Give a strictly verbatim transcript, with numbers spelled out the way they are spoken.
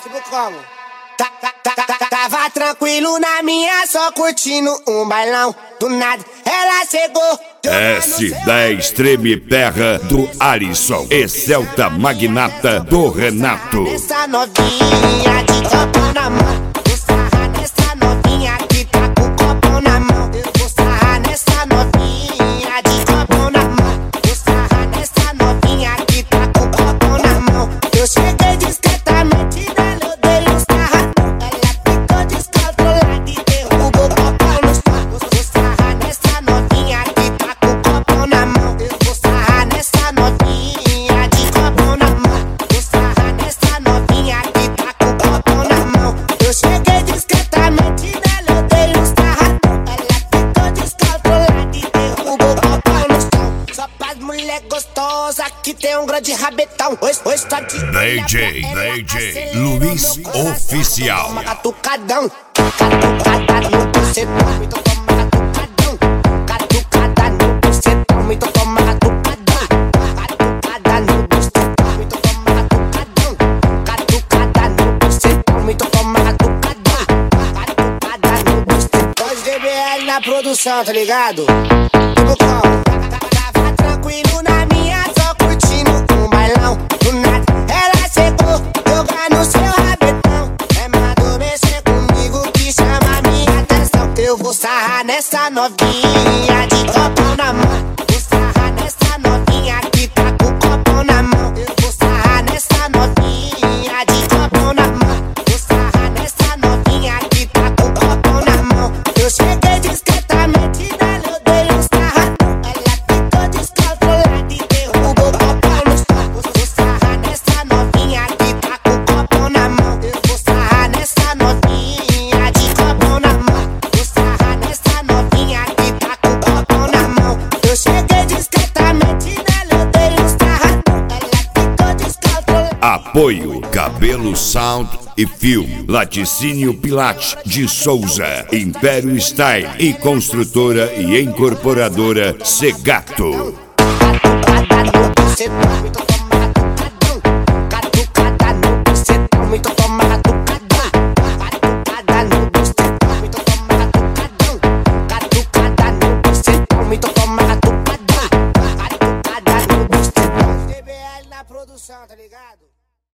Tipo como? Tá, tá, tá, tá, tava tranquilo na minha, só curtindo um bailão. Do nada, ela chegou. S dez Treme Terra do Alisson e Celta Magnata do Renato. Essa novinha de copo na mão. Vou sarrar nessa novinha que tá com copo na mão. Eu vou sarrar nessa novinha de copo na mão. Vou sarrar nessa novinha que tá com copo na mão. Eu cheguei discretamente nela, eu dei um sarradão. Ela ficou descontrolada e derrubou o copo no chão. Vou sarrar nessa novinha que tá com copo na mão. Eu vou sarrar nessa novinha de copo na mão. Vou sarrar nessa novinha que tá com copo na mão. Eu cheguei discretamente nela, eu dei um sarradão. Ela ficou descontrolada e derrubou o copo no chão. Só pras mulher gostosa que tem um grande rabetão. Hoje, hoje tá de D J, D J Luiz Oficial. Toma catucadão, catucada no bucetão. Então toma catucadão, catucada no bucetão. Então toma catucadão, catucada no bucetão. Então toma catucadão, catucada no bucetão. Então toma catucadão, catucada no bucetão. dois D B L na produção, tá ligado? Tipo como? Tava tranquilo na minha, só curtindo um bailão. Do nada, ela chegou, jogando seu rabetão. É mandou mexer comigo que chama minha atenção. Eu vou sarrar nessa novinha de copo na mão. Vou sarrar nessa novinha que tá com copo na mão. Eu vou sarrar nessa novinha de copo na mão. Vou sarrar nessa novinha que tá com copo na mão. Eu cheguei discretamente nela, eu dei um sarradão. Ela ficou descontrolada e derrubou o copo no chão. Vou sarrar nessa novinha que tá com copo na mão. Eu vou sarrar nessa novinha de copo na mão. Vou sarrar nessa novinha que tá com copo na mão. Eu cheguei discretamente nela, eu dei um sarradão. Ela ficou descontrolada. Apoio Cabelo Sound e Film, Laticínio Pilate de Souza, Império Style e construtora e incorporadora Segato. Catucada no bucetão.